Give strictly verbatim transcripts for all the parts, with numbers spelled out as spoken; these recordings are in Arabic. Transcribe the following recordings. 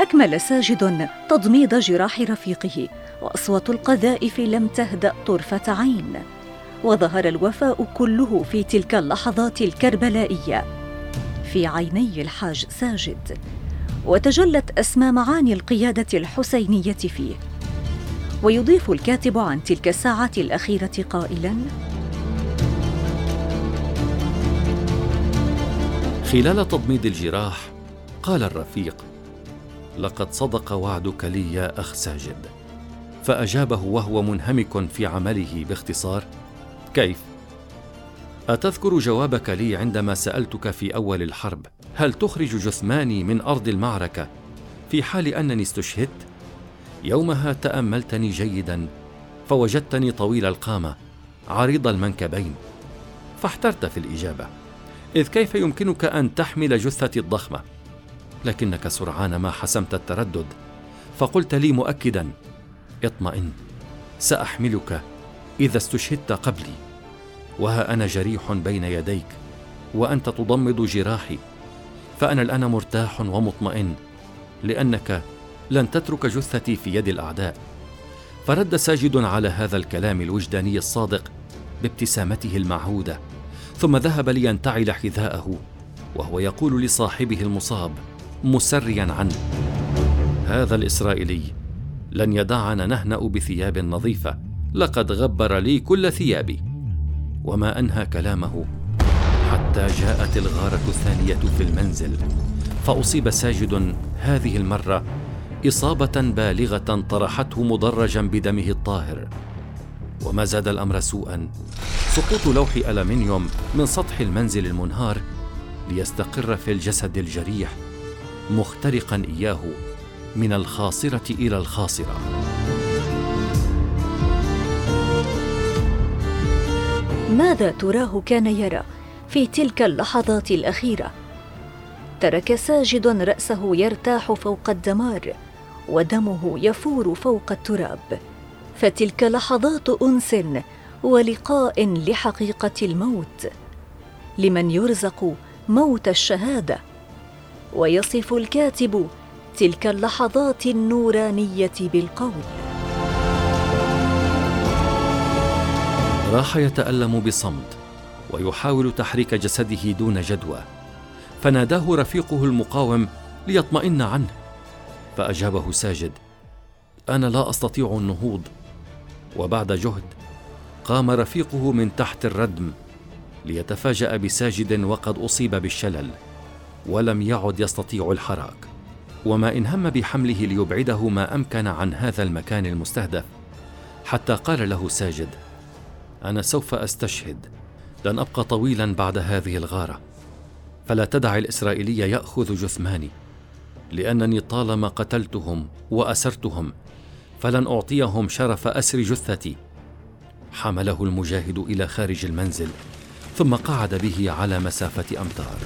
أكمل ساجد تضميد جراح رفيقه، وأصوات القذائف لم تهدأ طرفة عين، وظهر الوفاء كله في تلك اللحظات الكربلائية في عيني الحاج ساجد، وتجلت أسمى معاني القيادة الحسينية فيه. ويضيف الكاتب عن تلك الساعة الأخيرة قائلاً: خلال تضميد الجراح قال الرفيق: لقد صدق وعدك لي يا أخ ساجد. فأجابه وهو منهمك في عمله باختصار: كيف؟ أتذكر جوابك لي عندما سألتك في أول الحرب هل تخرج جثماني من أرض المعركة في حال أنني استشهدت؟ يومها تأملتني جيدا فوجدتني طويل القامة عريض المنكبين، فاحترت في الإجابة، إذ كيف يمكنك أن تحمل جثتي الضخمة؟ لكنك سرعان ما حسمت التردد فقلت لي مؤكدا: اطمئن، سأحملك إذا استشهدت قبلي، وها أنا جريح بين يديك وأنت تضمد جراحي، فأنا الآن مرتاح ومطمئن لأنك لن تترك جثتي في يد الأعداء. فرد ساجد على هذا الكلام الوجداني الصادق بابتسامته المعهودة، ثم ذهب لينتعل حذاءه وهو يقول لصاحبه المصاب مسريا عنه: هذا الإسرائيلي لن يدعنا نهنأ بثياب نظيفة، لقد غبر لي كل ثيابي. وما أنهى كلامه حتى جاءت الغارة الثانية في المنزل، فأصيب ساجد هذه المرة إصابة بالغة طرحته مدرجا بدمه الطاهر. وما زاد الأمر سوءا سقوط لوح ألمنيوم من سطح المنزل المنهار ليستقر في الجسد الجريح، مخترقا إياه من الخاصرة إلى الخاصرة. ماذا تراه كان يرى في تلك اللحظات الأخيرة؟ ترك ساجد رأسه يرتاح فوق الدمار ودمه يفور فوق التراب، فتلك لحظات أنس ولقاء لحقيقة الموت لمن يرزق موت الشهادة. ويصف الكاتب تلك اللحظات النورانية بالقول: راح يتألم بصمت ويحاول تحريك جسده دون جدوى، فناداه رفيقه المقاوم ليطمئن عنه، فأجابه ساجد: أنا لا أستطيع النهوض. وبعد جهد قام رفيقه من تحت الردم ليتفاجأ بساجد وقد أصيب بالشلل ولم يعد يستطيع الحراك، وما إن هم بحمله ليبعده ما أمكن عن هذا المكان المستهدف، حتى قال له ساجد: أنا سوف أستشهد، لن أبقى طويلا بعد هذه الغارة، فلا تدع الإسرائيلي يأخذ جثماني، لأنني طالما قتلتهم وأسرتهم فلن أعطيهم شرف أسر جثتي. حمله المجاهد إلى خارج المنزل ثم قعد به على مسافة أمتار.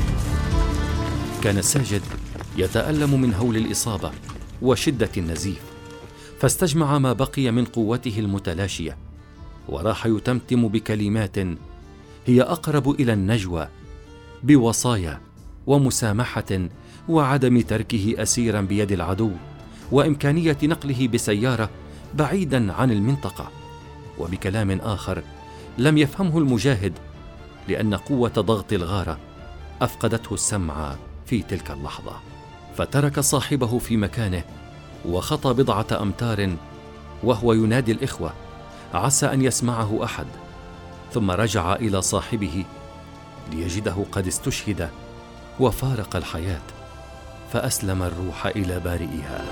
كان ساجد يتألم من هول الإصابة وشدة النزيف، فاستجمع ما بقي من قوته المتلاشية وراح يتمتم بكلمات هي أقرب إلى النجوى، بوصايا ومسامحة وعدم تركه أسيرا بيد العدو، وإمكانية نقله بسيارة بعيدا عن المنطقة، وبكلام آخر لم يفهمه المجاهد لأن قوة ضغط الغارة أفقدته السمع في تلك اللحظة، فترك صاحبه في مكانه وخطى بضعة أمتار وهو ينادي الإخوة عسى أن يسمعه أحد، ثم رجع إلى صاحبه ليجده قد استشهد وفارق الحياة، فأسلم الروح إلى بارئها.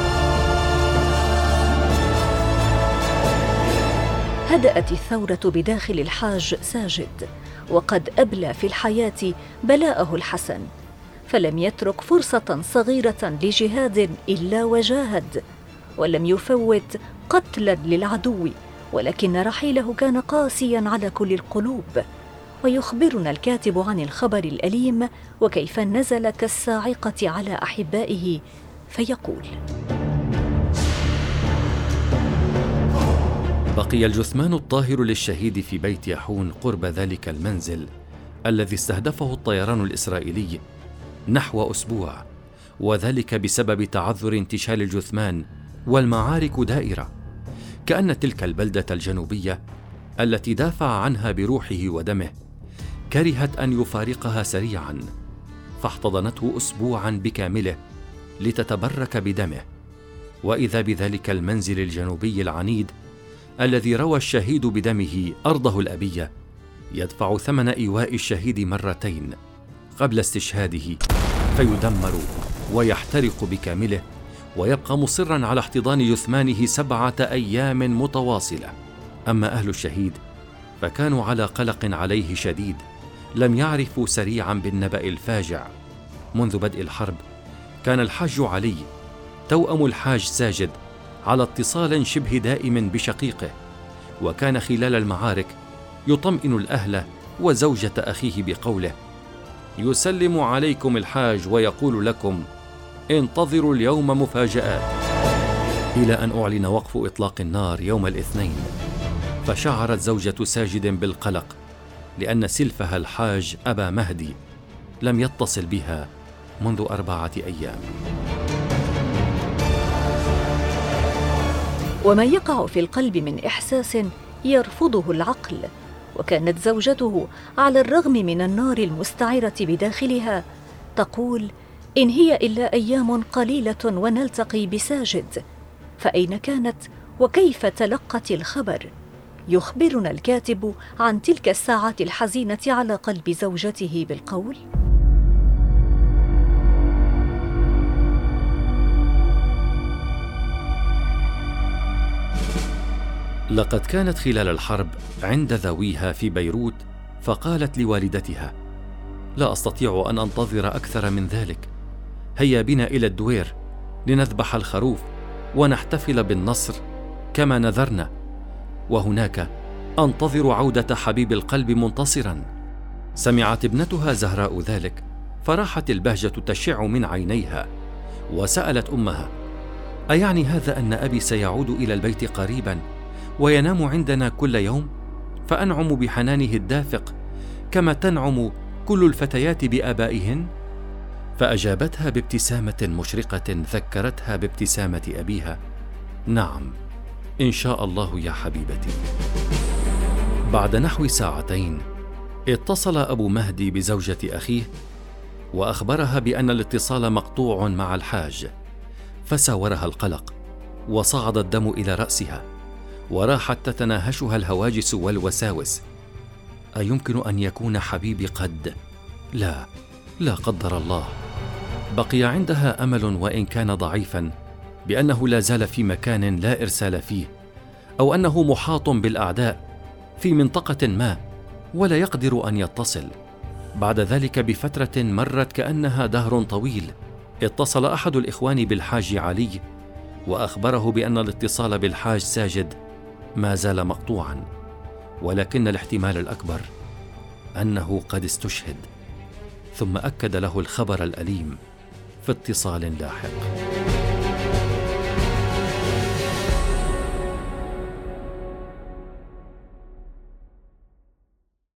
هدأت الثورة بداخل الحاج ساجد، وقد أبلى في الحياة بلاءه الحسن، فلم يترك فرصة صغيرة لجهاد إلا وجاهد، ولم يفوت قتلا للعدو، ولكن رحيله كان قاسيا على كل القلوب. ويخبرنا الكاتب عن الخبر الأليم وكيف نزل كالصاعقة على أحبائه، فيقول: بقي الجثمان الطاهر للشهيد في بيت يحون قرب ذلك المنزل الذي استهدفه الطيران الإسرائيلي نحو أسبوع، وذلك بسبب تعذر انتشال الجثمان والمعارك دائرة، كأن تلك البلدة الجنوبية التي دافع عنها بروحه ودمه كرهت أن يفارقها سريعا، فاحتضنته أسبوعا بكامله لتتبرك بدمه. وإذا بذلك المنزل الجنوبي العنيد الذي روى الشهيد بدمه أرضه الأبية يدفع ثمن إيواء الشهيد مرتين قبل استشهاده، فيدمر ويحترق بكامله، ويبقى مصرا على احتضان جثمانه سبعة أيام متواصلة. أما أهل الشهيد فكانوا على قلق عليه شديد، لم يعرفوا سريعا بالنبأ الفاجع. منذ بدء الحرب كان الحاج علي توأم الحاج ساجد على اتصال شبه دائم بشقيقه، وكان خلال المعارك يطمئن الأهل وزوجة أخيه بقوله: يسلم عليكم الحاج ويقول لكم انتظروا اليوم مفاجآت، إلى أن أعلن وقف إطلاق النار يوم الاثنين. فشعرت زوجة ساجد بالقلق لأن سلفها الحاج أبا مهدي لم يتصل بها منذ أربعة أيام. وما يقع في القلب من إحساس يرفضه العقل. وكانت زوجته على الرغم من النار المستعرة بداخلها تقول: إن هي إلا أيام قليلة ونلتقي بساجد. فأين كانت وكيف تلقت الخبر؟ يخبرنا الكاتب عن تلك الساعات الحزينة على قلب زوجته بالقول: لقد كانت خلال الحرب عند ذويها في بيروت، فقالت لوالدتها: لا أستطيع أن أنتظر أكثر من ذلك، هيا بنا إلى الدوير لنذبح الخروف ونحتفل بالنصر كما نذرنا، وهناك أنتظر عودة حبيب القلب منتصرا. سمعت ابنتها زهراء ذلك، فراحت البهجة تشع من عينيها، وسألت أمها: أيعني هذا أن أبي سيعود إلى البيت قريبا وينام عندنا كل يوم، فأنعم بحنانه الدافق كما تنعم كل الفتيات بآبائهن؟ فأجابتها بابتسامة مشرقة ذكرتها بابتسامة أبيها: نعم إن شاء الله يا حبيبتي. بعد نحو ساعتين اتصل أبو مهدي بزوجة أخيه وأخبرها بأن الاتصال مقطوع مع الحاج، فساورها القلق وصعد الدم إلى رأسها، وراحت تتناهشها الهواجس والوساوس: أيمكن أن يكون حبيبي قد؟ لا، لا قدر الله. بقي عندها أمل وإن كان ضعيفا بأنه لا زال في مكان لا إرسال فيه، أو أنه محاط بالأعداء في منطقة ما ولا يقدر أن يتصل. بعد ذلك بفترة مرت كأنها دهر طويل، اتصل أحد الإخوان بالحاج علي وأخبره بأن الاتصال بالحاج ساجد ما زال مقطوعا، ولكن الاحتمال الأكبر أنه قد استشهد، ثم أكد له الخبر الأليم في اتصال لاحق.